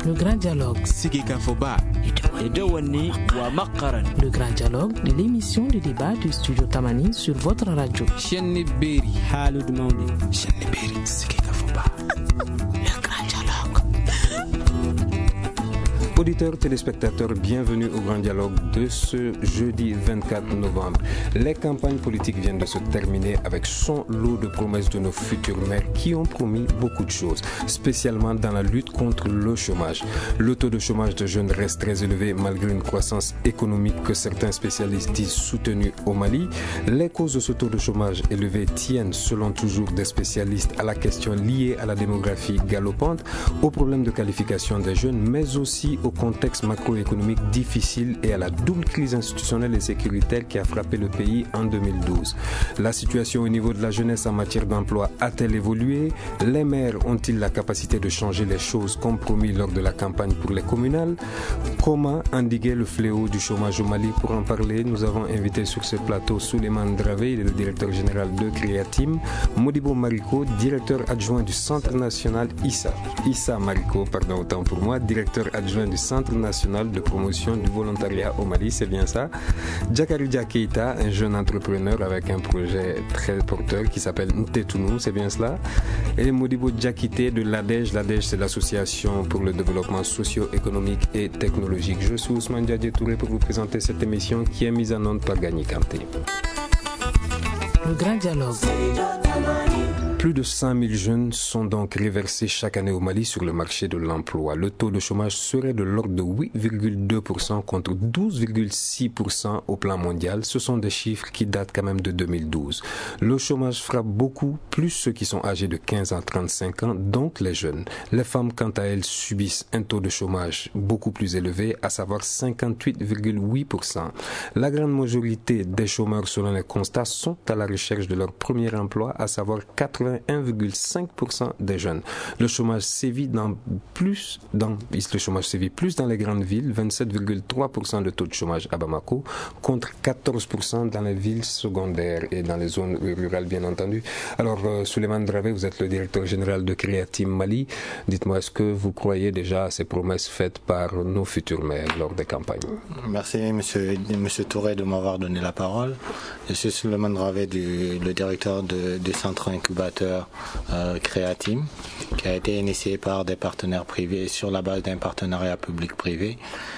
Le grand dialogue. Le grand dialogue de l'émission de débat du studio Tamani sur votre radio. Le grand dialogue. Auditeurs, téléspectateurs, bienvenue au Grand Dialogue de ce jeudi 24 novembre. Les campagnes politiques viennent de se terminer avec son lot de promesses de nos futurs maires qui ont promis beaucoup de choses, spécialement dans la lutte contre le chômage. Le taux de chômage de jeunes reste très élevé malgré une croissance économique que certains spécialistes disent soutenue au Mali. Les causes de ce taux de chômage élevé tiennent, selon toujours des spécialistes, à la question liée à la démographie galopante, au problème de qualification des jeunes, mais aussi au contexte macroéconomique difficile et à la double crise institutionnelle et sécuritaire qui a frappé le pays en 2012. La situation au niveau de la jeunesse en matière d'emploi a-t-elle évolué? Les maires ont-ils la capacité de changer les choses comme promis lors de la campagne pour les communales? Comment endiguer le fléau du chômage au Mali? Pour en parler, nous avons invité sur ce plateau Souleymane Dravé, le directeur général de Créatim, Modibo Mariko, directeur adjoint du Centre national Issa Mariko, autant pour moi, directeur adjoint du Centre national de promotion du volontariat au Mali, c'est bien ça. Djakaridja Keita, un jeune entrepreneur avec un projet très porteur qui s'appelle Ntetounou, c'est bien cela. Et Modibo Djakité de l'ADEJ. L'ADEJ, c'est l'Association pour le développement socio-économique et technologique. Je suis Ousmane Diadje Touré pour vous présenter cette émission qui est mise en onde par Gagny Kanté. Le grand dialogue. Plus de 100 000 jeunes sont donc reversés chaque année au Mali sur le marché de l'emploi. Le taux de chômage serait de l'ordre de 8,2% contre 12,6% au plan mondial. Ce sont des chiffres qui datent quand même de 2012. Le chômage frappe beaucoup plus ceux qui sont âgés de 15 à 35 ans, donc les jeunes. Les femmes, quant à elles, subissent un taux de chômage beaucoup plus élevé, à savoir 58,8%. La grande majorité des chômeurs, selon les constats, sont à la recherche de leur premier emploi, à savoir 1,5% des jeunes. Le chômage sévit plus dans les grandes villes, 27,3% de taux de chômage à Bamako, contre 14% dans les villes secondaires et dans les zones rurales, bien entendu. Alors, Souleymane Dravé, vous êtes le directeur général de Créatim Mali. Dites-moi, est-ce que vous croyez déjà à ces promesses faites par nos futurs maires lors des campagnes? Merci, monsieur Touré, de m'avoir donné la parole. Je suis Souleymane Dravé, le directeur du centre incubateur Créatim, qui a été initié par des partenaires privés sur la base d'un partenariat public-privé.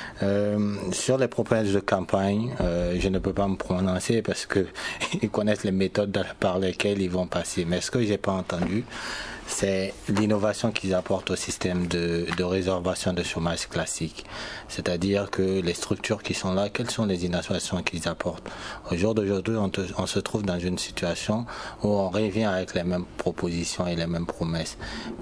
Sur les promesses de campagne, je ne peux pas me prononcer parce que ils connaissent les méthodes par lesquelles ils vont passer. Mais ce que j'ai pas entendu, c'est l'innovation qu'ils apportent au système de réservation de chômage classique. C'est-à-dire que les structures qui sont là, quelles sont les innovations qu'ils apportent? Au jour d'aujourd'hui, on se trouve dans une situation où on revient avec les mêmes propositions et les mêmes promesses.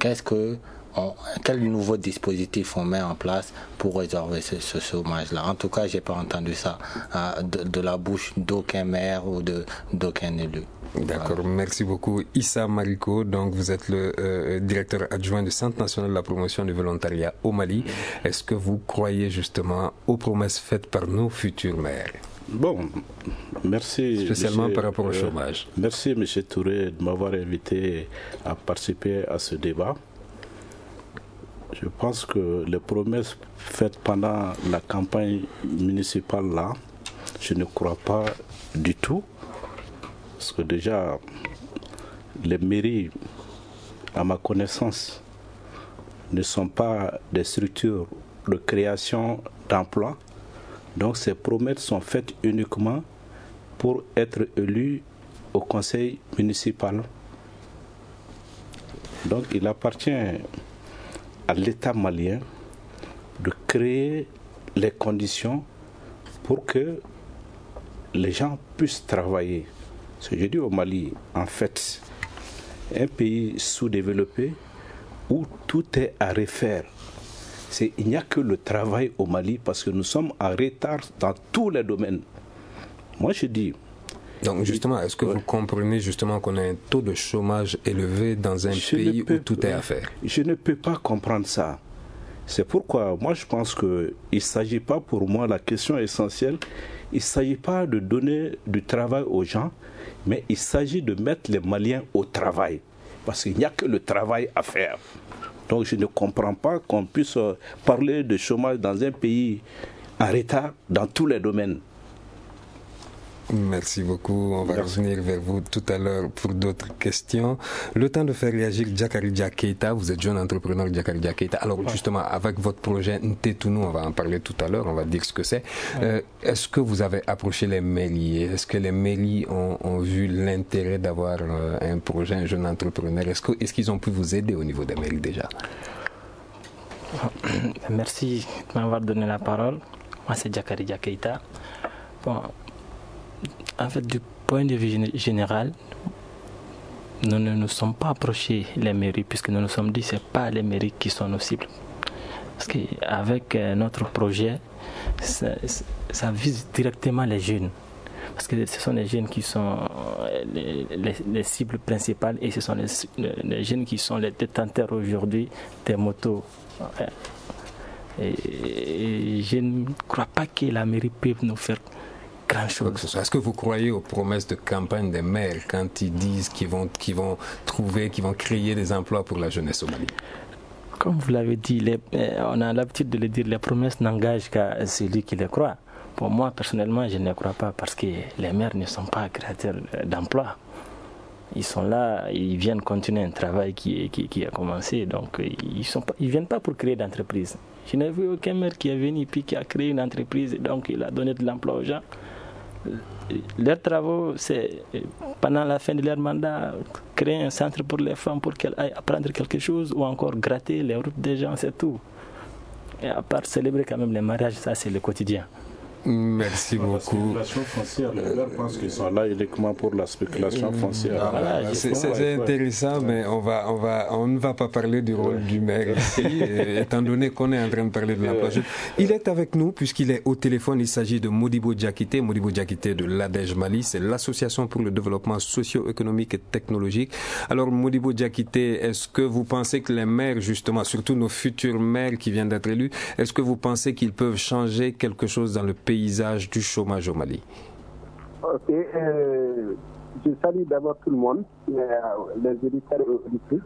Quel nouveau dispositif on met en place pour résorber ce chômage-là? En tout cas, j'ai pas entendu ça de la bouche d'aucun maire ou d'aucun élu. D'accord, voilà. Merci beaucoup. Issa Mariko, donc vous êtes le directeur adjoint du Centre national de la promotion du volontariat au Mali. Est-ce que vous croyez justement aux promesses faites par nos futurs maires? Bon, merci. Spécialement par rapport au chômage. Merci M. Touré de m'avoir invité à participer à ce débat. Je pense que les promesses faites pendant la campagne municipale là, je ne crois pas du tout. Parce que déjà, les mairies, à ma connaissance, ne sont pas des structures de création d'emplois. Donc ces promesses sont faites uniquement pour être élus au conseil municipal. Donc il appartient à l'État malien de créer les conditions pour que les gens puissent travailler. Ce que je dis au Mali, en fait, un pays sous-développé où tout est à refaire. Il n'y a que le travail au Mali parce que nous sommes en retard dans tous les domaines. Moi, je dis... Donc justement, est-ce que vous comprenez justement qu'on a un taux de chômage élevé dans un pays où tout est à faire? Je ne peux pas comprendre ça. C'est pourquoi moi je pense qu'il ne s'agit pas pour moi, la question essentielle, il ne s'agit pas de donner du travail aux gens, mais il s'agit de mettre les Maliens au travail. Parce qu'il n'y a que le travail à faire. Donc je ne comprends pas qu'on puisse parler de chômage dans un pays en retard dans tous les domaines. Merci beaucoup. On va revenir vers vous tout à l'heure pour d'autres questions. Le temps de faire réagir Diakaridja Keita. Vous êtes jeune entrepreneur Diakaridja Keita. Alors justement, avec votre projet Ntetounou, on va en parler tout à l'heure, on va dire ce que c'est. Est-ce que vous avez approché les mairies? Est-ce que les mairies ont vu l'intérêt d'avoir un projet, un jeune entrepreneur? Est-ce qu'ils ont pu vous aider au niveau des mairies déjà? Merci de m'avoir donné la parole. Moi, c'est Diakaridja Keita. Bon, en fait, du point de vue général, nous ne nous sommes pas approchés les mairies, puisque nous nous sommes dit que ce n'est pas les mairies qui sont nos cibles. Parce qu'avec notre projet, ça vise directement les jeunes. Parce que ce sont les jeunes qui sont les cibles principales et ce sont les jeunes qui sont les détenteurs aujourd'hui des motos. Et je ne crois pas que la mairie peut nous faire grand-chose. Est-ce que vous croyez aux promesses de campagne des maires quand ils disent qu'ils vont créer des emplois pour la jeunesse au Mali? Comme vous l'avez dit, on a l'habitude de le dire, les promesses n'engagent qu'à celui qui les croit. Pour moi, personnellement, je ne les crois pas parce que les maires ne sont pas créateurs d'emplois. Ils sont là, ils viennent continuer un travail qui a commencé. Donc, ils ne viennent pas pour créer d'entreprise. Je n'ai vu aucun maire qui est venu puis qui a créé une entreprise, donc il a donné de l'emploi aux gens. Leurs travaux, c'est pendant la fin de leur mandat, créer un centre pour les femmes pour qu'elles aillent apprendre quelque chose ou encore gratter les routes des gens, c'est tout. Et à part célébrer quand même les mariages, ça c'est le quotidien. Merci beaucoup. La spéculation foncière, les maires pensent qu'ils sont là uniquement pour la spéculation foncière. Voilà, c'est intéressant, mais on ne va pas parler du rôle du maire ici, étant donné qu'on est en train de parler de l'emploi. Il est avec nous puisqu'il est au téléphone. Il s'agit de Modibo Diakité. Modibo Diakité de l'ADEJ Mali, c'est l'Association pour le développement socio-économique et technologique. Alors Modibo Diakité, est-ce que vous pensez que les maires, justement, surtout nos futurs maires qui viennent d'être élus, est-ce que vous pensez qu'ils peuvent changer quelque chose dans le paysage du chômage au Mali? Ok, je salue d'abord tout le monde, les auditeurs et auditrices.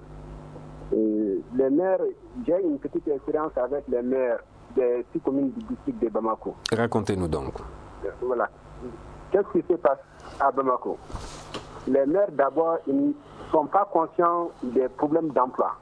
Les maires, j'ai une petite expérience avec les maires des 6 communes du district de Bamako. Racontez-nous donc. Voilà. Qu'est-ce qui se passe à Bamako? Les maires d'abord, ils ne sont pas conscients des problèmes d'emploi.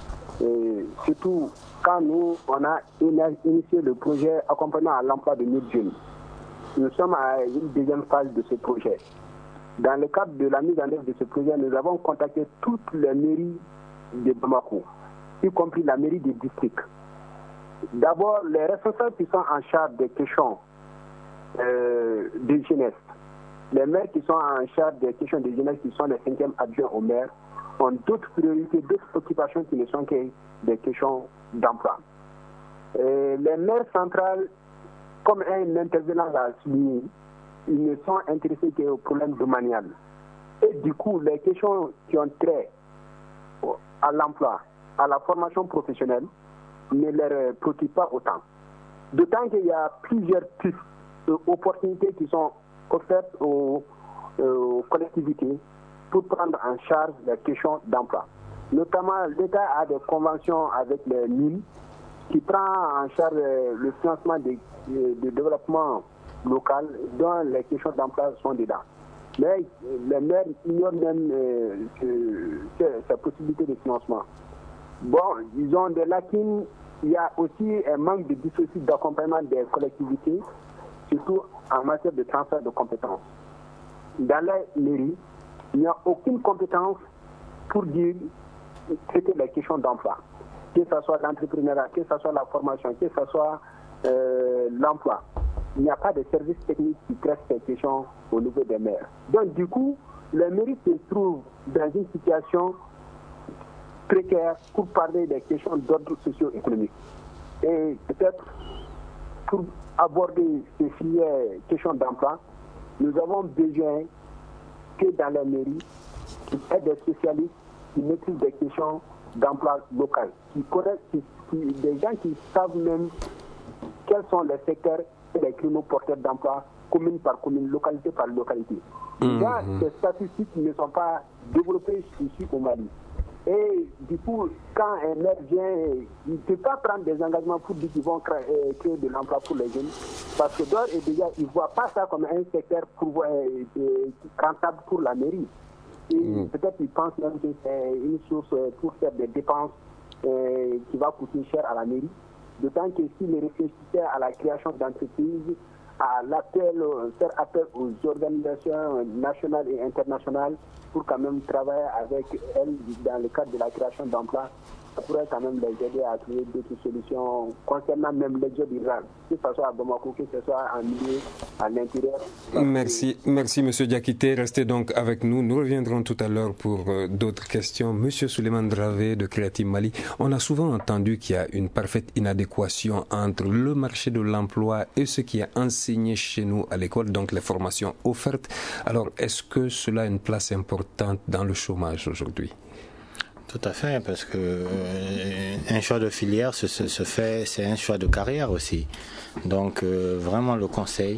Surtout quand nous, on a initié le projet accompagnant à l'emploi de 1000 jeunes. Nous sommes à une deuxième phase de ce projet. Dans le cadre de la mise en œuvre de ce projet, nous avons contacté toutes les mairies de Bamako, y compris la mairie du district. D'abord, les responsables qui sont en charge des questions de jeunesse, les maires qui sont en charge des questions de jeunesse, qui sont les 5e adjoints au maire, ont d'autres priorités, d'autres occupations qui ne sont que des questions d'emploi. Les maires centrales, comme un intervenant l'a souligné, ils ne sont intéressés qu'aux problèmes domanial. Et du coup, les questions qui ont trait à l'emploi, à la formation professionnelle, ne leur préoccupent pas autant. D'autant qu'il y a plusieurs pistes d'opportunités qui sont offertes aux collectivités pour prendre en charge les questions d'emploi. Notamment, l'État a des conventions avec les mines qui prend en charge le financement de développement local dont les questions d'emploi sont dedans. Mais les maires ignorent même ces possibilités de financement. Bon, ils ont des lacunes. Il y a aussi un manque de dispositifs d'accompagnement des collectivités, surtout en matière de transfert de compétences. Dans les mairies, il n'y a aucune compétence pour traiter les questions d'emploi, que ce soit l'entrepreneuriat, que ce soit la formation, que ce soit l'emploi. Il n'y a pas de services techniques qui traitent ces questions au niveau des maires. Donc du coup, les mairies se trouvent dans une situation précaire pour parler des questions d'ordre socio-économique. Et peut-être pour aborder ces filières questions d'emploi, nous avons besoin que dans les mairies, il y ait des spécialistes qui maîtrisent des questions d'emploi local, des gens qui savent même quels sont les secteurs et les créneaux porteurs d'emploi, commune par commune, localité par localité. Déjà, ces statistiques ne sont pas développées ici au Mali. Et du coup, quand un maire vient, il ne peut pas prendre des engagements pour dire qu'ils vont créer de l'emploi pour les jeunes. Parce que d'ores et déjà, ils ne voient pas ça comme un secteur rentable pour la mairie. Et peut-être qu'ils pensent même que c'est une source pour faire des dépenses qui va coûter cher à la mairie. D'autant que s'ils réfléchissaient à la création d'entreprises, à faire appel aux organisations nationales et internationales pour quand même travailler avec elles dans le cadre de la création d'emplois, ça pourrait quand même les aider à trouver d'autres solutions concernant même les jobs ruraux, que ce soit à Bamako, que ce soit en milieu, à l'intérieur. Merci M. Diakité. Restez donc avec nous. Nous reviendrons tout à l'heure pour d'autres questions. M. Souleymane Dravé de Creative Mali, on a souvent entendu qu'il y a une parfaite inadéquation entre le marché de l'emploi et ce qui est enseigné chez nous à l'école, donc les formations offertes. Alors, est-ce que cela a une place importante dans le chômage aujourd'hui? Tout à fait, parce que un choix de filière se fait, c'est un choix de carrière aussi. Donc vraiment le conseil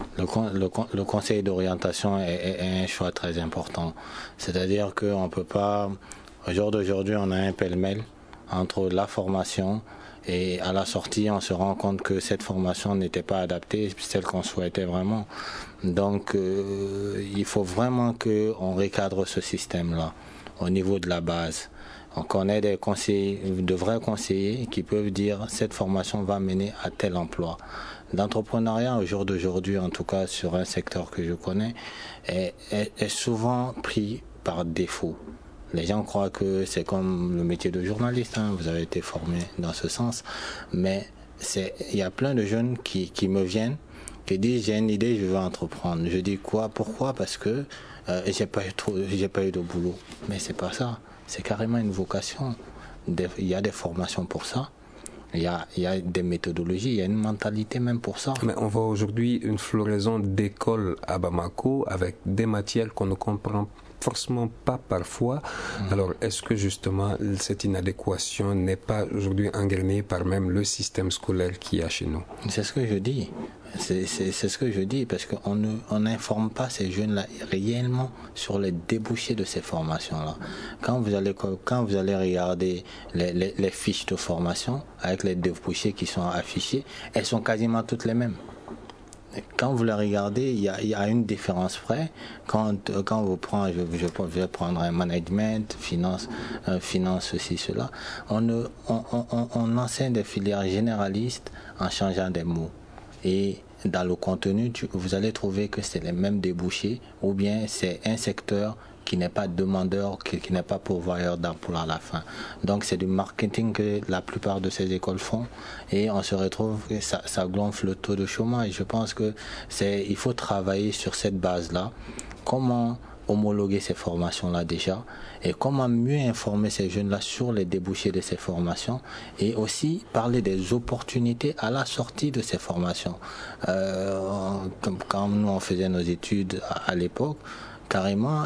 d'orientation est un choix très important. C'est-à-dire qu'on ne peut pas, au jour d'aujourd'hui, on a un pêle-mêle entre la formation et à la sortie, on se rend compte que cette formation n'était pas adaptée, celle qu'on souhaitait vraiment. Donc il faut vraiment qu'on recadre ce système-là au niveau de la base. On connaît des conseillers, de vrais conseillers qui peuvent dire cette formation va mener à tel emploi. L'entrepreneuriat au jour d'aujourd'hui, en tout cas sur un secteur que je connais, est souvent pris par défaut. Les gens croient que c'est comme le métier de journaliste, vous avez été formé dans ce sens, mais il y a plein de jeunes qui me viennent, qui disent j'ai une idée, je veux entreprendre. Je dis quoi, pourquoi? Parce que j'ai pas eu de boulot. Mais c'est pas ça. C'est carrément une vocation. Il y a des formations pour ça. Il y a des méthodologies, il y a une mentalité même pour ça. Mais on voit aujourd'hui une floraison d'écoles à Bamako avec des matières qu'on ne comprend forcément pas parfois. Alors, est-ce que justement cette inadéquation n'est pas aujourd'hui engrenée par même le système scolaire qu'il y a chez nous? C'est ce que je dis. C'est ce que je dis, parce qu'on n'informe pas ces jeunes-là réellement sur les débouchés de ces formations-là. Quand vous allez regarder les fiches de formation avec les débouchés qui sont affichés, elles sont quasiment toutes les mêmes. Quand vous les regardez, il y a une différence près. Quand vous prenez, je vais prendre un management, finance, ceci, cela, on enseigne des filières généralistes en changeant des mots. Et dans le contenu, vous allez trouver que c'est les mêmes débouchés, ou bien c'est un secteur qui n'est pas demandeur, qui n'est pas pourvoyeur d'emploi à la fin. Donc c'est du marketing que la plupart de ces écoles font, et on se retrouve que ça gonfle le taux de chômage. Je pense que il faut travailler sur cette base-là. Comment homologuer ces formations-là déjà, et comment mieux informer ces jeunes-là sur les débouchés de ces formations, et aussi parler des opportunités à la sortie de ces formations. Comme quand nous on faisait nos études à l'époque, carrément,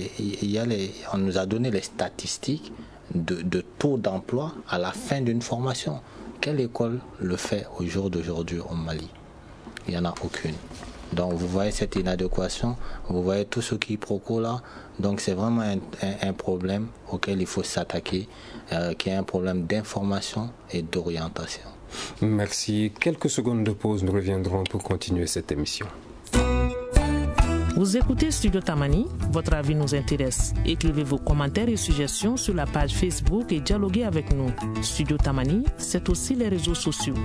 on nous a donné les statistiques de taux d'emploi à la fin d'une formation. Quelle école le fait au jour d'aujourd'hui au Mali? Il n'y en a aucune. Donc vous voyez cette inadéquation, vous voyez tout ce quiproquo là. Donc c'est vraiment un problème auquel il faut s'attaquer, qui est un problème d'information et d'orientation. Merci. Quelques secondes de pause, nous reviendrons pour continuer cette émission. Vous écoutez Studio Tamani, votre avis nous intéresse. Écrivez vos commentaires et suggestions sur la page Facebook et dialoguez avec nous. Studio Tamani, c'est aussi les réseaux sociaux.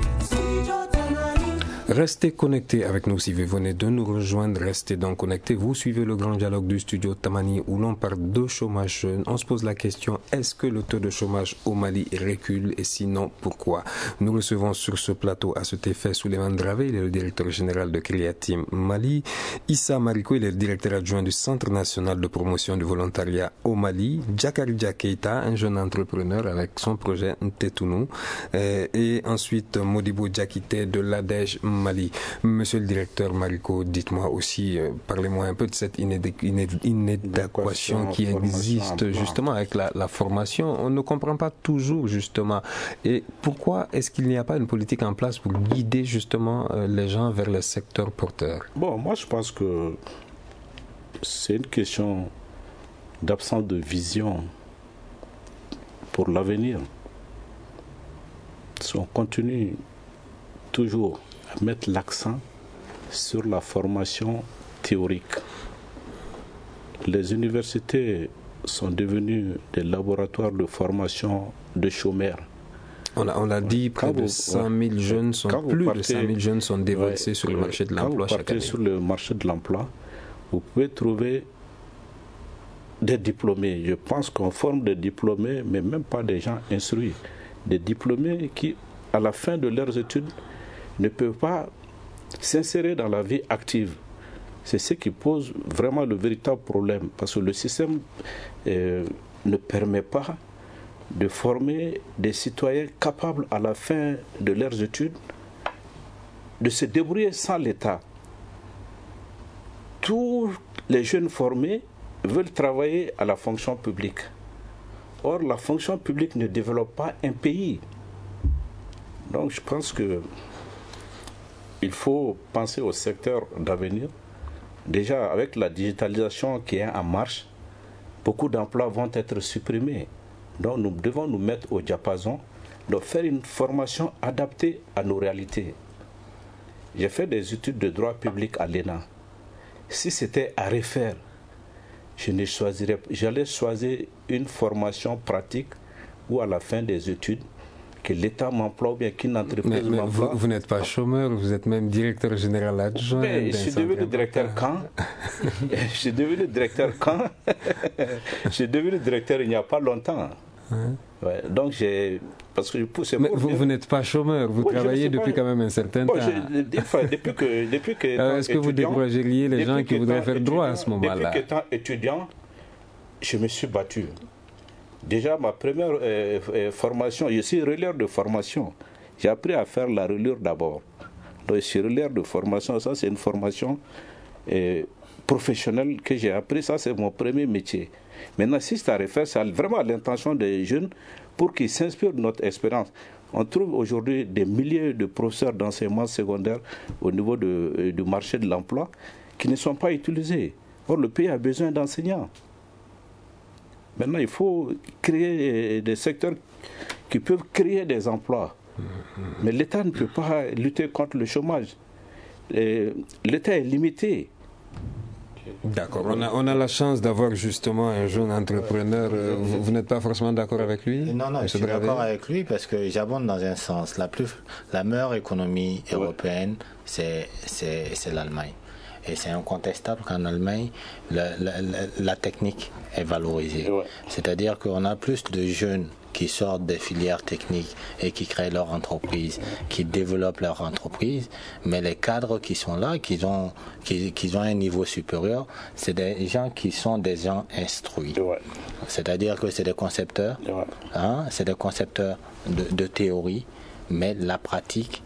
Restez connectés avec nous si vous venez de nous rejoindre. Restez donc connectés. Vous suivez le grand dialogue du studio Tamani où l'on parle de chômage jeune. On se pose la question, est-ce que le taux de chômage au Mali recule et sinon pourquoi? Nous recevons sur ce plateau à cet effet Souleymane Dravé, il est le directeur général de Creative Mali. Issa Mariko, il est le directeur adjoint du Centre national de promotion du volontariat au Mali. Djakaridja Keita, un jeune entrepreneur avec son projet Ntetounou. Et ensuite Modibo Diakité de l'ADEJ Mali. Monsieur le directeur Mariko, dites-moi aussi, parlez-moi un peu de cette inadéquation qui existe justement avec la formation. On ne comprend pas toujours justement. Et pourquoi est-ce qu'il n'y a pas une politique en place pour guider justement les gens vers le secteur porteur? Bon, moi je pense que c'est une question d'absence de vision pour l'avenir, si on continue toujours à mettre l'accent sur la formation théorique, les universités sont devenues des laboratoires de formation de chômeurs. On l'a dit, près de 100 000 jeunes sont, de 100 000 jeunes sont déversés sur le marché de l'emploi chaque année. Sur le marché de l'emploi, vous pouvez trouver des diplômés. Je pense qu'on forme des diplômés, mais même pas des gens instruits. Des diplômés qui, à la fin de leurs études, ne peuvent pas s'insérer dans la vie active. C'est ce qui pose vraiment le véritable problème, parce que le système ne permet pas de former des citoyens capables à la fin de leurs études de se débrouiller sans l'État. Tous les jeunes formés veulent travailler à la fonction publique. Or, la fonction publique ne développe pas un pays. Donc, je pense qu'il faut penser au secteur d'avenir. Déjà, avec la digitalisation qui est en marche, beaucoup d'emplois vont être supprimés. Donc nous devons nous mettre au diapason, de faire une formation adaptée à nos réalités. J'ai fait des études de droit public à l'ENA. Si c'était à refaire, j'allais choisir une formation pratique où à la fin des études, que l'État m'emploie ou bien qu'une entreprise m'emploie. Vous n'êtes pas chômeur, vous êtes même directeur général adjoint. Je suis devenu directeur quand Je suis devenu directeur quand Je suis devenu directeur il n'y a pas longtemps. Ouais, donc parce que mais vous n'êtes pas chômeur, vous travaillez depuis quand même un certain temps. Depuis que est-ce que vous décourageriez les gens qui voudraient faire droit à ce moment-là? Depuis qu'étant étudiant, je me suis battu. Déjà, ma première formation, je suis relire de formation. J'ai appris à faire la relure d'abord. Donc, je suis relire de formation. Ça, c'est une formation professionnelle que j'ai appris. Ça, c'est mon premier métier. Maintenant, si c'est à refaire, c'est vraiment l'intention des jeunes pour qu'ils s'inspirent de notre expérience. On trouve aujourd'hui des milliers de professeurs d'enseignement secondaire au niveau du marché de l'emploi qui ne sont pas utilisés. Or, le pays a besoin d'enseignants. Maintenant, il faut créer des secteurs qui peuvent créer des emplois. Mais l'État ne peut pas lutter contre le chômage. L'État est limité. D'accord. On a la chance d'avoir justement un jeune entrepreneur. Vous n'êtes pas forcément d'accord avec lui? Non, je suis d'accord avec lui parce que j'abonde dans un sens. La meilleure économie européenne, c'est l'Allemagne. Et c'est incontestable qu'en Allemagne, la technique est valorisée. Ouais. C'est-à-dire qu'on a plus de jeunes qui sortent des filières techniques et qui créent leur entreprise, qui développent leur entreprise, mais les cadres qui sont là, qui ont un niveau supérieur, c'est des gens qui sont des gens instruits. Ouais. C'est-à-dire que c'est des concepteurs, c'est des concepteurs de théorie, mais la pratique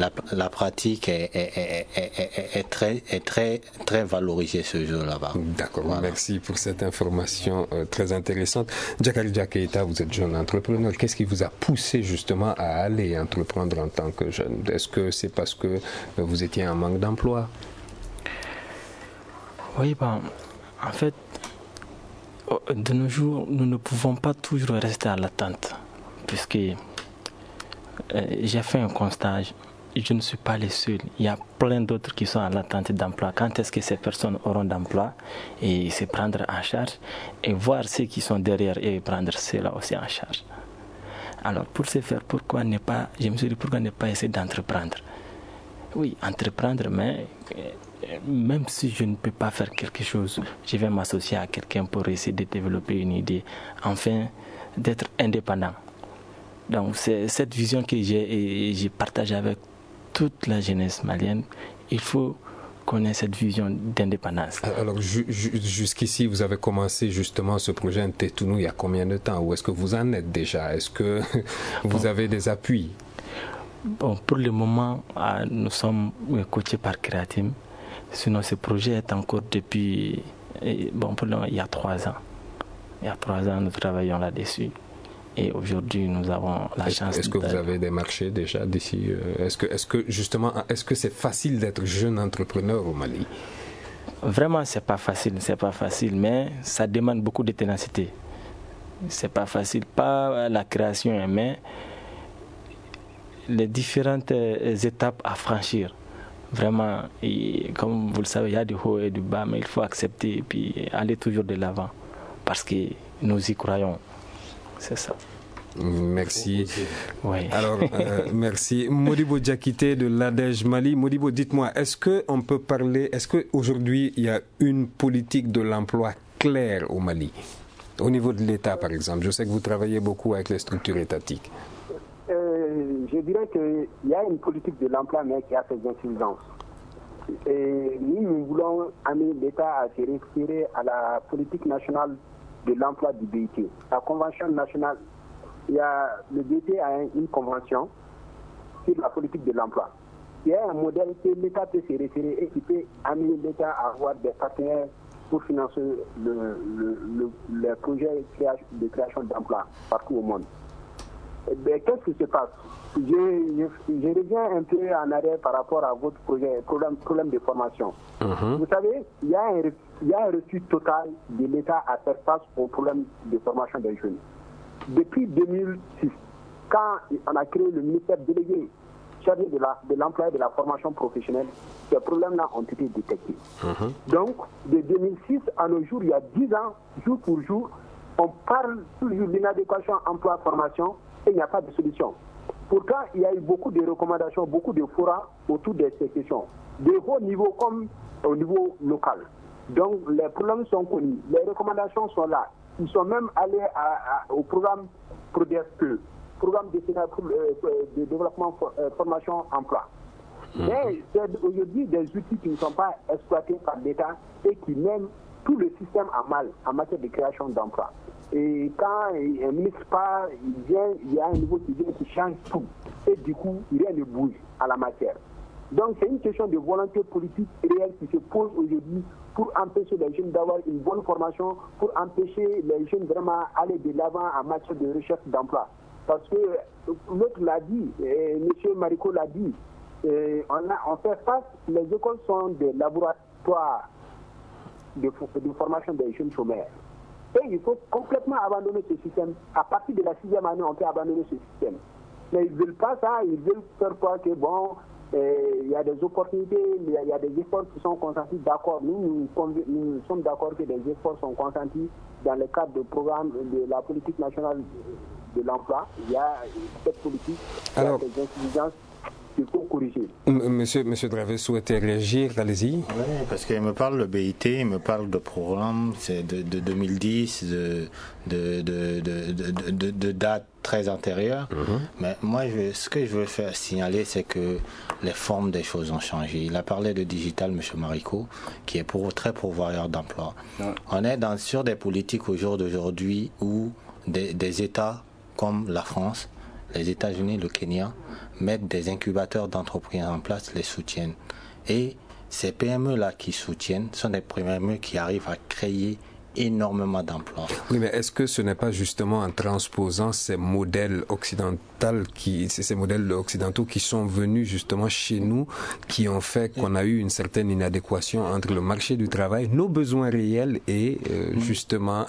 est très valorisée ce jour là-bas. D'accord, voilà. Merci pour cette information très intéressante. Djakaridja Keita, vous êtes jeune entrepreneur. Qu'est-ce qui vous a poussé justement à aller entreprendre en tant que jeune? Est-ce que c'est parce que vous étiez en manque d'emploi? Oui, en fait, de nos jours, nous ne pouvons pas toujours rester à l'attente, puisque j'ai fait un constat. Je ne suis pas le seul. Il y a plein d'autres qui sont à l'attente d'emploi. Quand est-ce que ces personnes auront d'emploi et se prendre en charge et voir ceux qui sont derrière et prendre ceux-là aussi en charge. Alors pour ce faire, je me suis dit pourquoi ne pas essayer d'entreprendre? Oui, entreprendre, mais même si je ne peux pas faire quelque chose, je vais m'associer à quelqu'un pour essayer de développer une idée, enfin d'être indépendant. Donc c'est cette vision que j'ai partagée avec toute la jeunesse malienne. Il faut qu'on ait cette vision d'indépendance. Alors jusqu'ici, vous avez commencé justement ce projet Ntetounou il y a combien de temps? Où est-ce que vous en êtes déjà? Est-ce que vous avez des appuis? Bon, pour le moment, nous sommes coachés par Créatim. Sinon, ce projet est en cours depuis, il y a 3 ans. Il y a 3 ans, nous travaillons là-dessus. Et aujourd'hui, nous avons la chance. Est-ce que vous avez des marchés déjà d'ici? Est-ce que c'est facile d'être jeune entrepreneur au Mali? Vraiment, c'est pas facile, mais ça demande beaucoup de ténacité. c'est pas facile, pas la création, mais les différentes étapes à franchir. Vraiment, et comme vous le savez, il y a du haut et du bas, mais il faut accepter et puis aller toujours de l'avant parce que nous y croyons. C'est ça. Merci. Oui. Alors, merci. Modibo Diakité de l'ADEJ Mali. Modibo, dites-moi, est-ce qu'aujourd'hui il y a une politique de l'emploi claire au Mali, au niveau de l'État par exemple? Je sais que vous travaillez beaucoup avec les structures étatiques. Je dirais qu'il y a une politique de l'emploi, mais qui a ses insuffisances. Et nous voulons amener l'État à se référer à la politique nationale de l'emploi du BIT. La convention nationale, le BIT a une convention sur la politique de l'emploi. Il y a un modèle que l'État peut se référer et qui peut amener l'État à avoir des partenaires pour financer le projet de création d'emplois partout au monde. Qu'est-ce qui se passe? Je reviens un peu en arrière par rapport à votre problème de formation. Vous savez, il y a un refus total de l'État à faire face au problème de formation des jeunes. Depuis 2006, quand on a créé le ministère délégué chargé de l'emploi et de la formation professionnelle, ces problèmes-là ont été détectés. Donc, de 2006 à nos jours, il y a 10 ans, jour pour jour, on parle toujours d'inadéquation emploi-formation et il n'y a pas de solution. Pourtant, il y a eu beaucoup de recommandations, beaucoup de forums autour de ces questions, de haut niveau comme au niveau local. Donc, les problèmes sont connus, les recommandations sont là. Ils sont même allés au programme PRODESPE, programme de développement, formation, emploi. Mais c'est aujourd'hui des outils qui ne sont pas exploités par l'État et qui mènent tout le système à mal en matière de création d'emplois. Et quand un ministre part, il y a un niveau qui vient qui change tout. Et du coup, rien ne bouge à la matière. Donc c'est une question de volonté politique réelle qui se pose aujourd'hui pour empêcher les jeunes d'avoir une bonne formation, pour empêcher les jeunes vraiment aller de l'avant en matière de recherche d'emploi. Parce que l'autre l'a dit, M. Marico l'a dit, on fait face, les écoles sont des laboratoires de formation des jeunes chômeurs. Et il faut complètement abandonner ce système. À partir de la 6e année, on peut abandonner ce système. Mais ils ne veulent pas ça, ils veulent faire croire que bon, il y a des opportunités, il y a des efforts qui sont consentis. D'accord, nous sommes d'accord que des efforts sont consentis dans le cadre du programme de la politique nationale de l'emploi. Il y a cette politique, il y a des insuffisances qu'il faut corriger. Monsieur Dravet souhaitait réagir, allez-y. Oui, parce qu'il me parle de BIT, il me parle de programme, c'est de 2010, de dates très antérieures. Mais moi, ce que je veux faire signaler, c'est que les formes des choses ont changé. Il a parlé de digital, M. Marico, qui est très pourvoyeur d'emploi. On est sur des politiques au jour d'aujourd'hui où des États comme la France, les États-Unis, le Kenya, mettent des incubateurs d'entreprises en place, les soutiennent. Et ces PME-là qui soutiennent sont des PME qui arrivent à créer énormément d'emplois. Oui, mais est-ce que ce n'est pas justement en transposant ces modèles occidentaux qui sont venus justement chez nous, qui ont fait qu'on a eu une certaine inadéquation entre le marché du travail, nos besoins réels et justement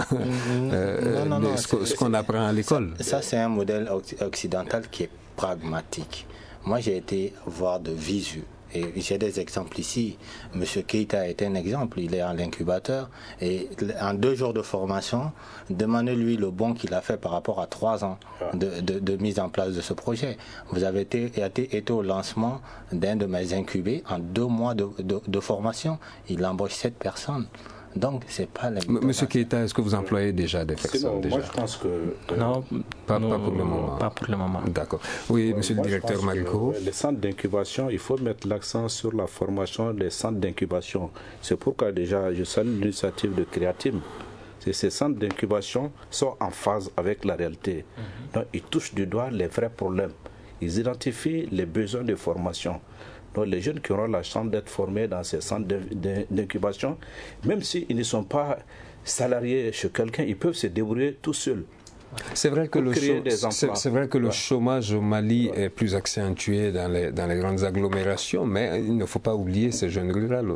ce qu'on apprend à l'école? Ça, c'est un modèle occidental qui est pragmatique. Moi, j'ai été voir de visu. Et j'ai des exemples ici. Monsieur Keïta est un exemple. Il est à l'incubateur. Et en 2 jours de formation, demandez-lui le bond qu'il a fait par rapport à 3 ans de mise en place de ce projet. Vous avez été au lancement d'un de mes incubés en 2 mois de formation. Il embauche 7 personnes. Donc, c'est pas la... Monsieur Keïta, est-ce que vous employez déjà des personnes? Moi, je pense que... Non, pas pour le moment. Pas pour le moment. D'accord. Oui, monsieur le directeur Marico. Les centres d'incubation, il faut mettre l'accent sur la formation des centres d'incubation. C'est pourquoi déjà, je salue l'initiative de Créatim. Ces centres d'incubation sont en phase avec la réalité. Donc, ils touchent du doigt les vrais problèmes. Ils identifient les besoins de formation. Donc les jeunes qui auront la chance d'être formés dans ces centres d'incubation, même s'ils ne sont pas salariés chez quelqu'un, ils peuvent se débrouiller tout seuls. C'est vrai que le chômage au Mali est plus accentué dans les grandes agglomérations, mais il ne faut pas oublier ces jeunes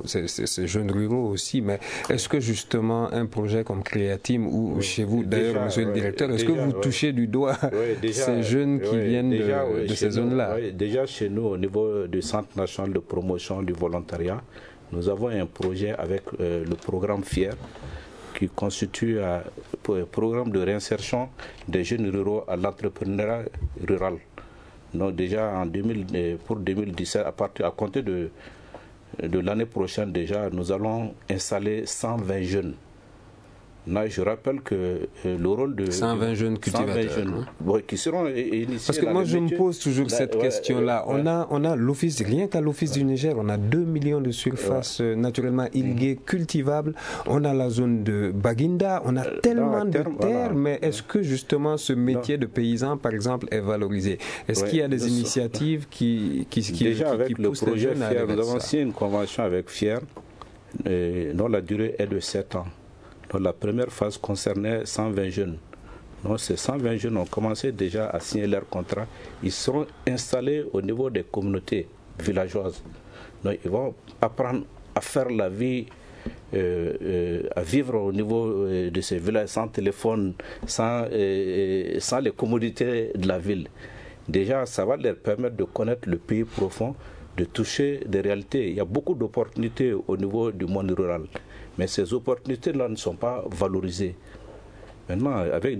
ruraux aussi. Mais est-ce que justement un projet comme Créatim ou chez vous, d'ailleurs, monsieur le directeur, est-ce que vous touchez du doigt ces jeunes qui viennent de ces zones-là? Oui, déjà chez nous, au niveau du Centre national de promotion du volontariat, nous avons un projet avec le programme FIER, qui constitue un programme de réinsertion des jeunes ruraux à l'entrepreneuriat rural. Donc déjà pour 2017, à compter de l'année prochaine déjà, nous allons installer 120 jeunes. Là, je rappelle que le rôle de 120 jeunes cultivateurs qui seront initiés. Parce que moi, je me pose toujours cette question-là. On a l'office, rien qu'à l'office du Niger, on a 2 millions de surfaces naturellement irriguées, cultivables. On a la zone de Baginda, on a tellement de terres, mais est-ce que justement ce métier de paysan, par exemple, est valorisé? Est-ce qu'il y a des initiatives qui déjà avec le projet FIER, nous avons signé une convention avec FIER dont la durée est de 7 ans. Donc, la première phase concernait 120 jeunes. Donc, ces 120 jeunes ont commencé déjà à signer leur contrat. Ils seront installés au niveau des communautés villageoises. Donc, ils vont apprendre à faire la vie, à vivre au niveau de ces villages sans téléphone, sans les commodités de la ville. Déjà, ça va leur permettre de connaître le pays profond, de toucher des réalités. Il y a beaucoup d'opportunités au niveau du monde rural. Mais ces opportunités-là ne sont pas valorisées. Maintenant, avec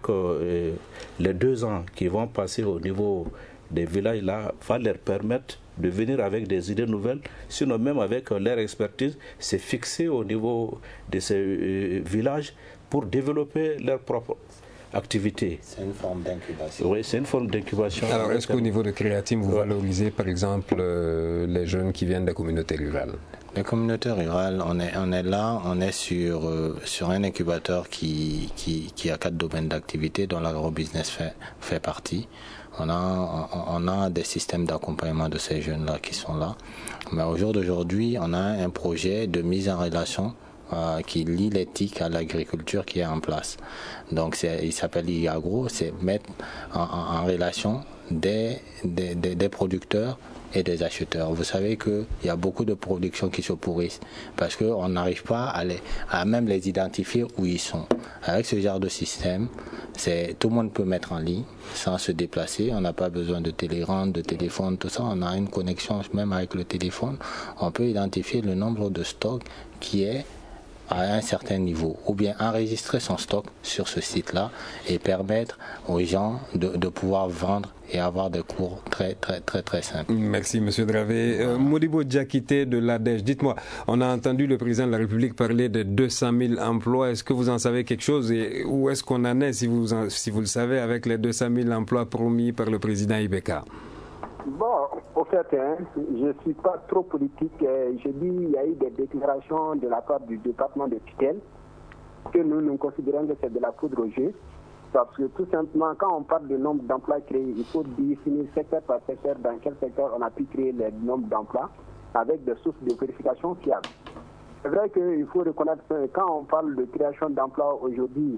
les 2 ans qui vont passer au niveau des villages-là, va leur permettre de venir avec des idées nouvelles, sinon même avec leur expertise, c'est fixé au niveau de ces villages pour développer leur propre activité. C'est une forme d'incubation. Oui, c'est une forme d'incubation. Alors, est-ce qu'au niveau de Créatim, vous valorisez, par exemple, les jeunes qui viennent des communautés rurales? Les communautés rurales, on est sur un incubateur qui a 4 domaines d'activité dont l'agrobusiness fait partie. On a des systèmes d'accompagnement de ces jeunes-là qui sont là. Mais au jour d'aujourd'hui, on a un projet de mise en relation qui lie l'éthique à l'agriculture qui est en place. Donc il s'appelle IAGRO, c'est mettre en relation des producteurs et des acheteurs. Vous savez qu'il y a beaucoup de productions qui se pourrissent parce qu'on n'arrive pas à même les identifier où ils sont. Avec ce genre de système, tout le monde peut mettre en ligne sans se déplacer. On n'a pas besoin de télérente, de téléphone, tout ça. On a une connexion même avec le téléphone. On peut identifier le nombre de stocks qui est à un certain niveau, ou bien enregistrer son stock sur ce site-là et permettre aux gens de pouvoir vendre et avoir des cours très simples. Merci, M. Dravé. Modibo Diakité de l'ADEJ, dites-moi, on a entendu le président de la République parler de 200 000 emplois. Est-ce que vous en savez quelque chose et où est-ce qu'on en est, si vous le savez, avec les 200 000 emplois promis par le président Ibeka? Bon, au fait, je ne suis pas trop politique. Je dis qu'il y a eu des déclarations de la part du département de tutelle que nous considérons que c'est de la poudre au jeu. Parce que tout simplement, quand on parle de nombre d'emplois créés, il faut définir secteur par secteur dans quel secteur on a pu créer le nombre d'emplois avec des sources de vérification fiables. C'est vrai qu'il faut reconnaître que quand on parle de création d'emplois aujourd'hui,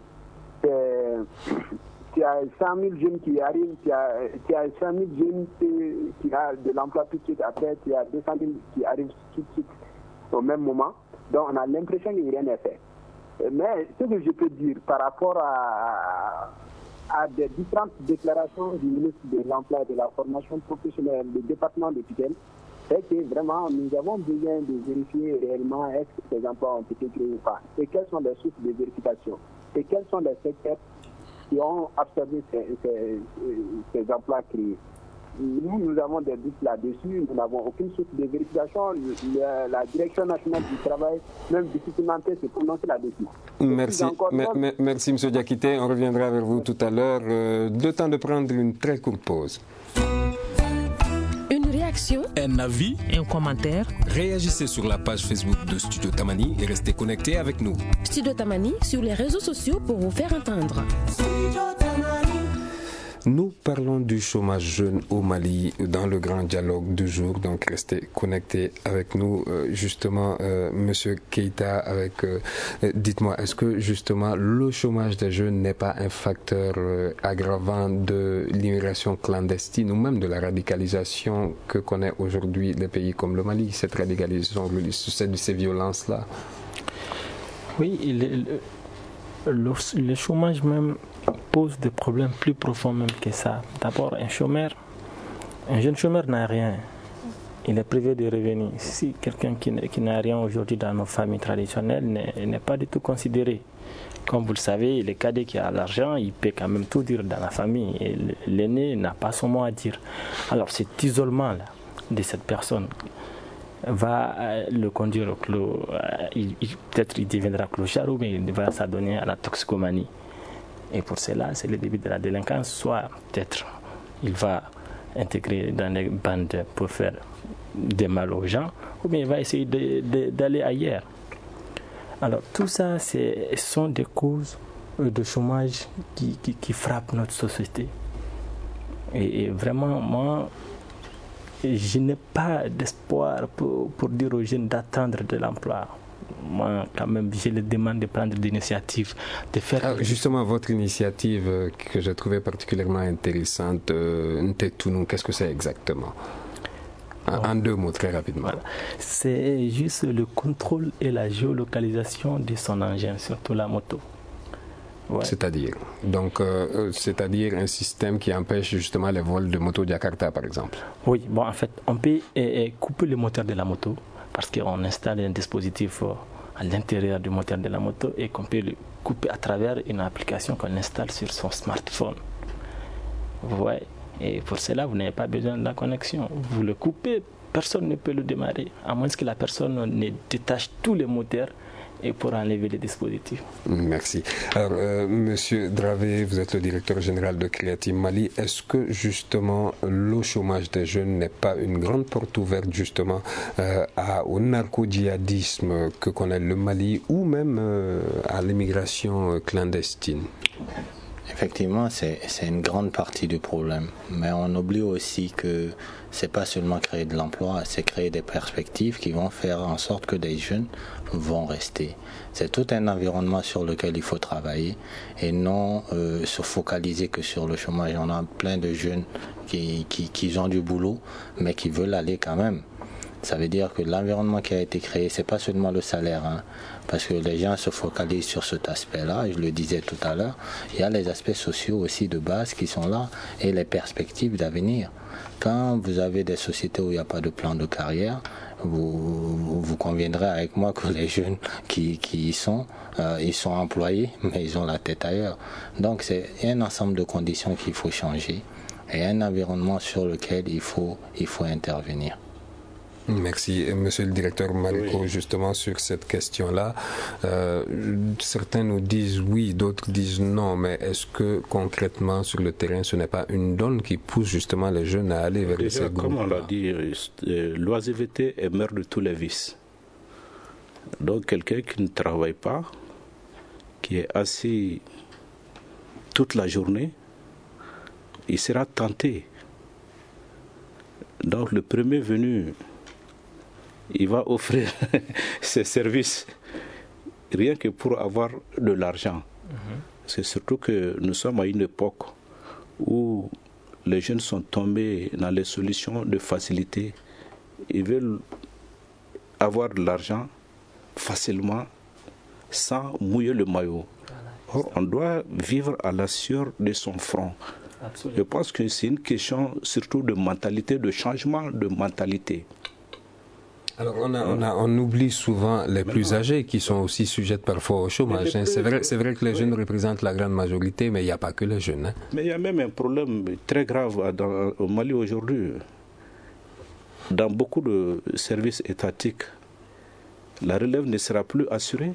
tu as 100 000 jeunes qui arrivent, tu as 100 000 jeunes qui ont de l'emploi tout de suite, après tu as 200 000 qui arrivent tout de suite au même moment. Donc on a l'impression que rien n'est fait. Mais ce que je peux dire par rapport à des différentes déclarations du ministre de l'Emploi et de la Formation professionnelle du département de tutelle, c'est que vraiment nous avons besoin de vérifier réellement est-ce que ces emplois ont été créés ou pas. Et quelles sont les sources de vérification. Et quels sont les secteurs qui ont absorbé ces emplois créés. Nous avons des doutes là-dessus, nous n'avons aucune source de vérification. La Direction nationale du travail, même difficilement, se prononcer là-dessus. Merci M. Diakité. On reviendra vers vous tout à l'heure. Le temps de prendre une très courte pause. Une réaction, un avis, un commentaire. Réagissez sur la page Facebook de Studio Tamani et restez connectés avec nous. Studio Tamani sur les réseaux sociaux pour vous faire entendre. Nous parlons du chômage jeune au Mali dans le grand dialogue du jour. Donc restez connectés avec nous. Justement, Monsieur Keita, dites-moi, est-ce que justement le chômage des jeunes n'est pas un facteur aggravant de l'immigration clandestine ou même de la radicalisation que connaît aujourd'hui les pays comme le Mali, cette radicalisation, ces violences-là? Oui, le chômage même pose des problèmes plus profonds même que ça. D'abord, un jeune chômeur n'a rien. Il est privé de revenus. Si quelqu'un qui n'a rien aujourd'hui dans nos familles traditionnelles n'est pas du tout considéré. Comme vous le savez, le cadet qui a l'argent, il peut quand même tout dire dans la famille. Et l'aîné n'a pas son mot à dire. Alors cet isolement-là de cette personne va le conduire au clos. Peut-être il deviendra clochard ou bien il va s'adonner à la toxicomanie. Et pour cela, c'est le début de la délinquance. Soit peut-être il va intégrer dans les bandes pour faire des mal aux gens, ou bien il va essayer d'aller ailleurs. Alors tout ça, sont des causes de chômage qui frappent notre société. Et vraiment, moi, je n'ai pas d'espoir pour dire aux jeunes d'attendre de l'emploi. Moi, quand même, je les demande de prendre des initiatives, de faire... Alors, justement, votre initiative que j'ai trouvée particulièrement intéressante, Ntetounou, qu'est-ce que c'est exactement? En 2 mots, très rapidement. Voilà. C'est juste le contrôle et la géolocalisation de son engin, surtout la moto. Ouais. C'est-à-dire un système qui empêche justement les vols de moto Jakarta, par exemple. Oui, bon, en fait, on peut couper le moteur de la moto parce qu'on installe un dispositif à l'intérieur du moteur de la moto et qu'on peut le couper à travers une application qu'on installe sur son smartphone. Ouais. Et pour cela, vous n'avez pas besoin de la connexion. Vous le coupez, personne ne peut le démarrer, à moins que la personne ne détache tous les moteurs et pour enlever les dispositifs. Merci. Alors, Monsieur Dravé, vous êtes le directeur général de Creatim Mali. Est-ce que justement le chômage des jeunes n'est pas une grande porte ouverte justement au narco-djihadisme que connaît le Mali ou même à l'immigration clandestine? Effectivement, c'est une grande partie du problème. Mais on oublie aussi que c'est pas seulement créer de l'emploi, c'est créer des perspectives qui vont faire en sorte que des jeunes vont rester. C'est tout un environnement sur lequel il faut travailler et non se focaliser que sur le chômage. On a plein de jeunes qui ont du boulot, mais qui veulent aller quand même. Ça veut dire que l'environnement qui a été créé, c'est pas seulement le salaire, parce que les gens se focalisent sur cet aspect-là, je le disais tout à l'heure. Il y a les aspects sociaux aussi de base qui sont là et les perspectives d'avenir. Quand vous avez des sociétés où il n'y a pas de plan de carrière, vous conviendrez avec moi que les jeunes qui y sont, ils sont employés, mais ils ont la tête ailleurs. Donc c'est un ensemble de conditions qu'il faut changer et un environnement sur lequel il faut intervenir. Merci. Monsieur le directeur Mariko, oui. Justement sur cette question-là, certains nous disent oui, d'autres disent non, mais est-ce que concrètement sur le terrain, ce n'est pas une donne qui pousse justement les jeunes à aller vers ces groupes? Comme on l'a dit, l'oisiveté est mère de tous les vices. Donc quelqu'un qui ne travaille pas, qui est assis toute la journée, il sera tenté. Donc le premier venu, il va offrir ses services rien que pour avoir de l'argent. C'est surtout que nous sommes à une époque où les jeunes sont tombés dans les solutions de facilité. Ils veulent avoir de l'argent facilement sans mouiller le maillot. Or, on doit vivre à la sueur de son front. Absolument. Je pense que c'est une question surtout de mentalité, de changement de mentalité. Alors on oublie souvent les plus âgés qui sont aussi sujets parfois au chômage. C'est vrai que les jeunes représentent la grande majorité, mais il n'y a pas que les jeunes. Mais il y a même un problème très grave au Mali aujourd'hui. Dans beaucoup de services étatiques, la relève ne sera plus assurée.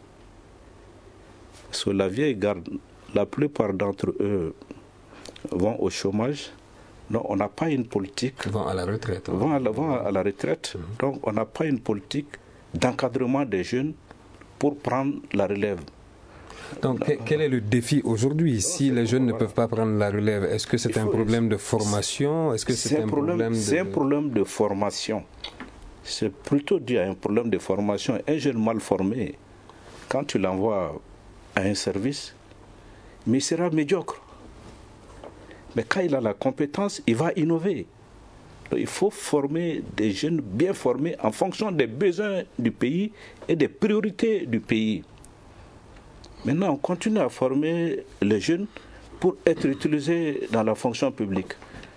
Sur la vieille garde, la plupart d'entre eux vont au chômage. Donc on n'a pas une politique. Vont à la retraite. Vont à la retraite. Donc on n'a pas une politique d'encadrement des jeunes pour prendre la relève. Donc, quel est le défi aujourd'hui? Si les jeunes ne peuvent pas prendre la relève, est-ce que c'est un problème de formation? Est-ce que c'est un problème C'est un problème de formation. C'est plutôt dû à un problème de formation. Un jeune mal formé, quand tu l'envoies à un service, mais il sera médiocre. Mais quand il a la compétence, il va innover. Donc, il faut former des jeunes bien formés en fonction des besoins du pays et des priorités du pays. Maintenant, on continue à former les jeunes pour être utilisés dans la fonction publique.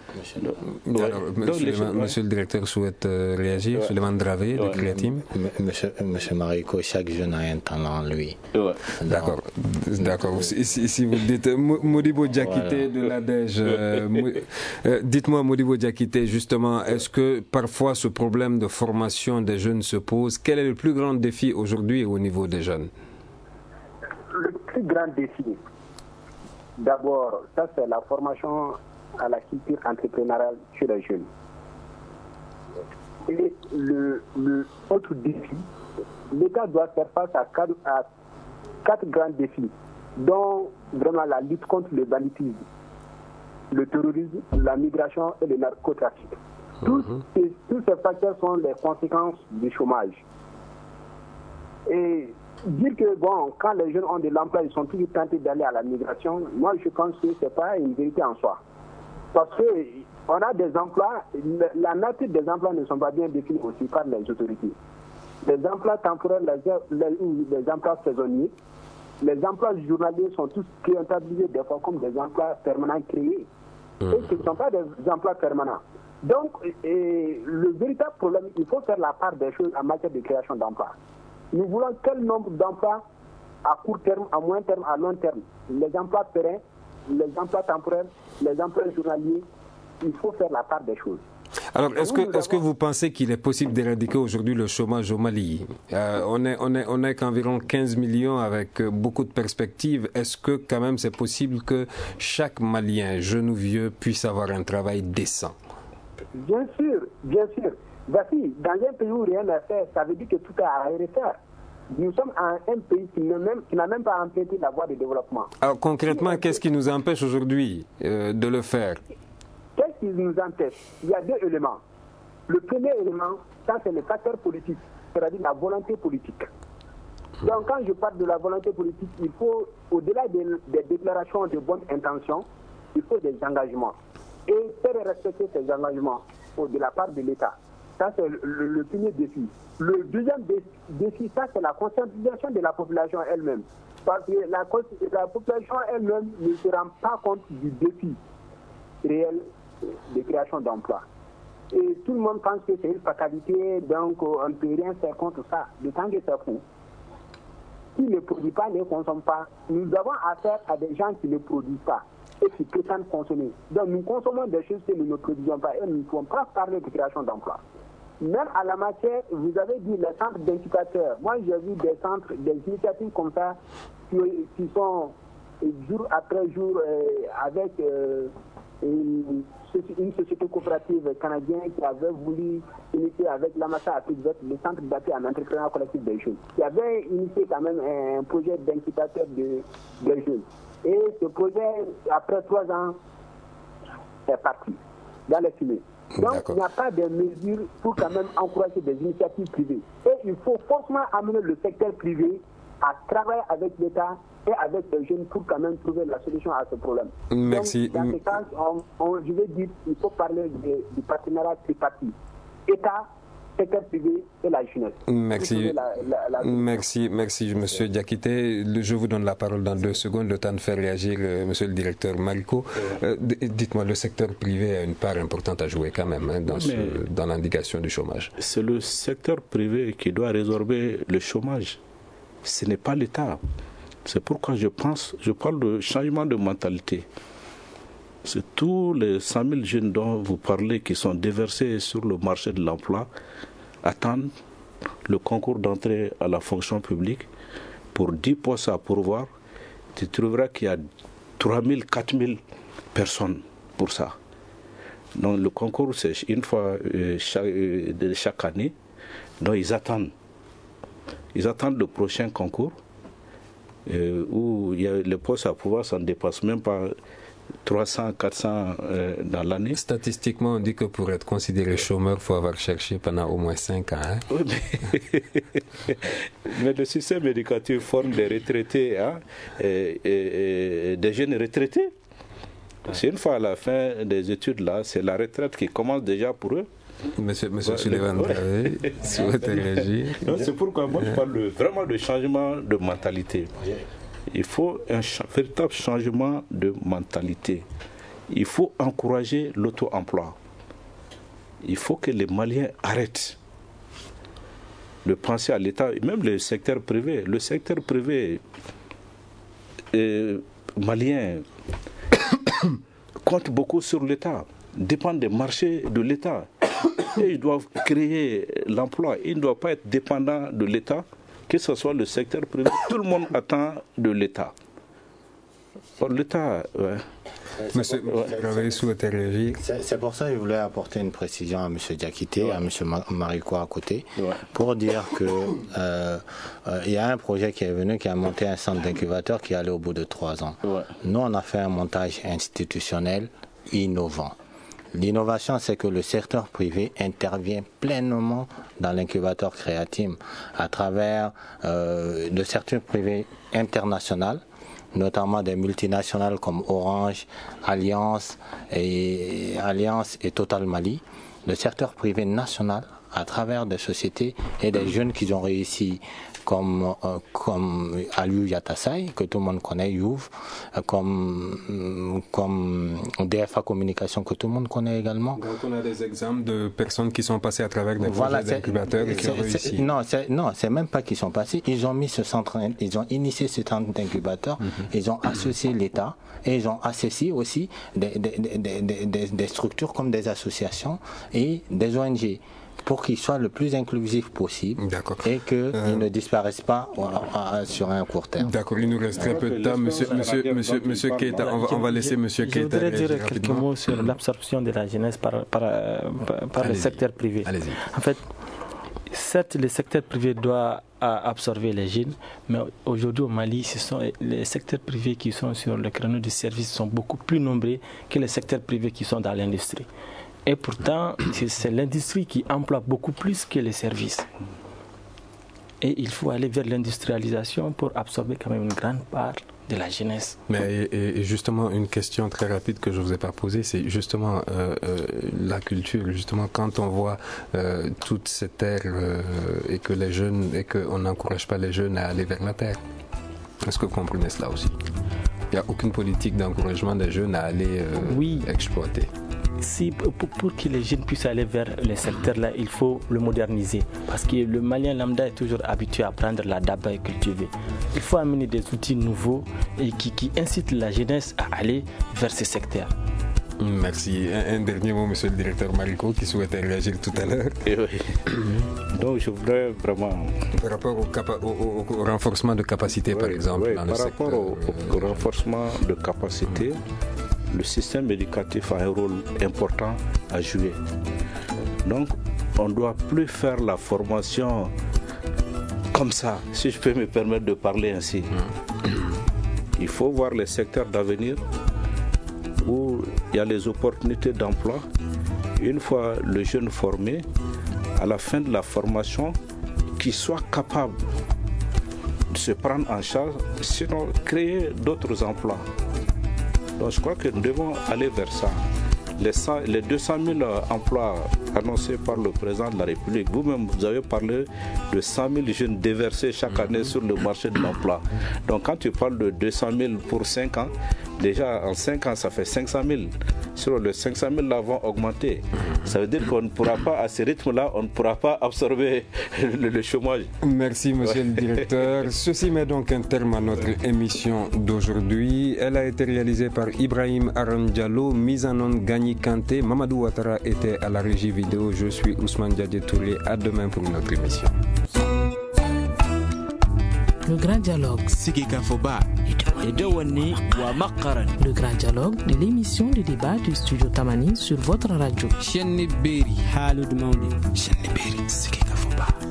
Monsieur le directeur souhaite réagir. Suleiman Dravé de Créatim. Monsieur Mariko, chaque jeune a un talent, lui. D'accord. Si vous dites Modibo Diakité de l'ADEJ, dites-moi Modibo Diakité, justement, est-ce que parfois ce problème de formation des jeunes se pose? Quel est le plus grand défi aujourd'hui au niveau des jeunes? Le plus grand défi, d'abord, ça c'est la formation à la culture entrepreneuriale chez les jeunes. Et le autre défi, l'État doit faire face à quatre grands défis, dont vraiment la lutte contre le banditisme, le terrorisme, la migration et le narcotrafic. Tous ces facteurs sont les conséquences du chômage. Et dire que quand les jeunes ont de l'emploi, ils sont toujours tentés d'aller à la migration, moi je pense que ce n'est pas une vérité en soi. Parce qu'on a des emplois, la nature des emplois ne sont pas bien définis aussi par les autorités. Les emplois temporaires, les emplois saisonniers, les emplois journaliers sont tous comptabilisés des fois comme des emplois permanents créés. Et ce ne sont pas des emplois permanents. Donc, le véritable problème, il faut faire la part des choses en matière de création d'emplois. Nous voulons quel nombre d'emplois à court terme, à moyen terme, à long terme. Les emplois pérennes, les emplois temporaires, les emplois journaliers, il faut faire la part des choses. Alors, est-ce que vous pensez qu'il est possible d'éradiquer aujourd'hui le chômage au Mali? On est qu'environ 15 millions avec beaucoup de perspectives. Est-ce que quand même c'est possible que chaque Malien, jeune ou vieux, puisse avoir un travail décent? Bien sûr, bien sûr. Voici, dans un pays où rien n'est fait, ça veut dire que tout est à refaire. Nous sommes un pays qui n'a même pas emprunté la voie de développement. Alors concrètement, qu'est-ce qui nous empêche aujourd'hui de le faire? Qu'est-ce qui nous empêche? Il y a deux éléments. Le premier élément, ça c'est le facteur politique, c'est-à-dire la volonté politique. Donc quand je parle de la volonté politique, il faut, au-delà des déclarations de bonne intention, il faut des engagements. Et faire respecter ces engagements de la part de l'État. Ça, c'est le premier défi. Le deuxième défi, ça, c'est la conscientisation de la population elle-même. Parce que la population elle-même ne se rend pas compte du défi réel de création d'emplois. Et tout le monde pense que c'est une fatalité, donc on ne peut rien faire contre ça. De temps que c'est fou. Qui ne produit pas, ne consomme pas. Nous avons affaire à des gens qui ne produisent pas et qui prétendent consommer. Donc nous consommons des choses que nous ne produisons pas et nous ne pouvons pas parler de création d'emplois. Même à la matière, vous avez dit les centres d'incubateurs. Moi, j'ai vu des centres, des initiatives comme ça qui sont jour après jour avec une société coopérative canadienne qui avait voulu initier avec l'Amassa Afrique Verte le centre d'appui en entrepreneuriat collectif des jeunes. Qui avait initié quand même un projet d'incubateur des jeunes. Et ce projet, après 3 ans, est parti dans les fumées. Donc, il n'y a pas de mesures pour quand même encourager des initiatives privées. Et il faut forcément amener le secteur privé à travailler avec l'État et avec les jeunes pour quand même trouver la solution à ce problème. Merci. Donc, dans ce cas, je vais dire qu'il faut parler du partenariat tripartite. État, secteur privé et la jeunesse. Merci, monsieur Diakité. Je vous donne la parole dans 2 secondes, le temps de faire réagir monsieur le directeur Mariko. Dites-moi, le secteur privé a une part importante à jouer quand même dans l'indication du chômage. C'est le secteur privé qui doit résorber le chômage. Ce n'est pas l'État. C'est pourquoi je parle de changement de mentalité. C'est tous les 100 000 jeunes dont vous parlez qui sont déversés sur le marché de l'emploi attendent le concours d'entrée à la fonction publique pour 10 postes à pourvoir. Tu trouveras qu'il y a 3 000, 4 000 personnes pour ça. Donc le concours, c'est une fois chaque année. Donc ils attendent le prochain concours. où les postes à pouvoir s'en dépassent même pas 300, 400 dans l'année. Statistiquement, on dit que pour être considéré chômeur, il faut avoir cherché pendant au moins 5 ans. Hein? Mais le système éducatif forme des retraités, et des jeunes retraités. C'est une fois à la fin des études, là, c'est la retraite qui commence déjà pour eux. Monsieur Sullivan Traoré, souhaitez réagir. C'est pourquoi moi je parle vraiment de changement de mentalité. Il faut un véritable changement de mentalité. Il faut encourager l'auto-emploi. Il faut que les Maliens arrêtent de penser à l'État, même le secteur privé. Le secteur privé malien compte beaucoup sur l'État, dépend des marchés de l'État. Et ils doivent créer l'emploi. Ils ne doivent pas être dépendants de l'État, que ce soit le secteur privé. Tout le monde attend de l'État. Or, l'État... Ouais. Monsieur Traoré souhaitait réagir. C'est pour ça que je voulais apporter une précision à M. Diakité, à M. Mariko à côté, pour dire que il y a un projet qui est venu, qui a monté un centre d'incubateur qui est allé au bout de 3 ans. Nous, on a fait un montage institutionnel innovant. L'innovation, c'est que le secteur privé intervient pleinement dans l'incubateur Créatim à travers le secteur privé international, notamment des multinationales comme Orange, Alliance et Total Mali, le secteur privé national à travers des sociétés et des jeunes qui ont réussi comme Aliou Yatasai, que tout le monde connaît, Youv, comme DFA Communication, que tout le monde connaît également. Donc on a des exemples de personnes qui sont passées à travers des projets d'incubateurs et qui ont réussi. Non, c'est même pas qu'ils sont passés. Ils ont mis ce centre, ils ont initié ce centre d'incubateur, ils ont associé l'État et ils ont associé aussi des structures comme des associations et des ONG, pour qu'ils soient le plus inclusifs possible et qu'ils ne disparaissent pas sur un court terme. D'accord, il nous reste très peu de temps. Monsieur Keita, on va laisser Monsieur Keita. Je voudrais dire quelques mots sur l'absorption de la jeunesse par le secteur privé. Allez-y. En fait, certes, le secteur privé doit absorber les jeunes, mais aujourd'hui au Mali, ce sont les secteurs privés qui sont sur le créneau du service sont beaucoup plus nombreux que les secteurs privés qui sont dans l'industrie. Et pourtant, c'est l'industrie qui emploie beaucoup plus que les services. Et il faut aller vers l'industrialisation pour absorber quand même une grande part de la jeunesse. Mais et justement, une question très rapide que je ne vous ai pas posée, c'est justement la culture. Justement, quand on voit toute cette terre et que les jeunes, et qu'on n'encourage pas les jeunes à aller vers la terre. Est-ce que vous comprenez cela aussi? Il n'y a aucune politique d'encouragement des jeunes à aller exploiter. Si, pour que les jeunes puissent aller vers les secteurs-là, il faut le moderniser. Parce que le Malien lambda est toujours habitué à prendre la daba et cultiver. Il faut amener des outils nouveaux et qui incitent la jeunesse à aller vers ces secteurs. Merci. Un dernier mot, monsieur le directeur Mariko, qui souhaitait réagir tout à l'heure. Donc je voudrais vraiment... Par rapport au renforcement de capacité, par exemple, dans le secteur... Par rapport au renforcement de capacité, le système éducatif a un rôle important à jouer. Donc, on ne doit plus faire la formation comme ça, si je peux me permettre de parler ainsi. Il faut voir les secteurs d'avenir où il y a les opportunités d'emploi. Une fois le jeune formé, à la fin de la formation, qu'il soit capable de se prendre en charge, sinon créer d'autres emplois. Donc je crois que nous devons aller vers ça. Les 200 000 emplois annoncés par le président de la République, vous-même vous avez parlé de 100 000 jeunes déversés chaque année sur le marché de l'emploi. Donc quand tu parles de 200 000 pour 5 ans, déjà en 5 ans ça fait 500 000. Sur les 500 000 là vont augmenter. Ça veut dire qu'on ne pourra pas, à ce rythme-là, on ne pourra pas absorber le chômage. Merci monsieur le directeur. Ceci met donc un terme à notre émission d'aujourd'hui. Elle a été réalisée par Ibrahim Aran Diallo, mise en onde Gagny Kanté. Mamadou Ouattara était à la régie vidéo. Je suis Ousmane Diadé Touré. À demain pour une autre émission. Le grand dialogue. Le grand dialogue de l'émission de débat du studio Tamani sur votre radio.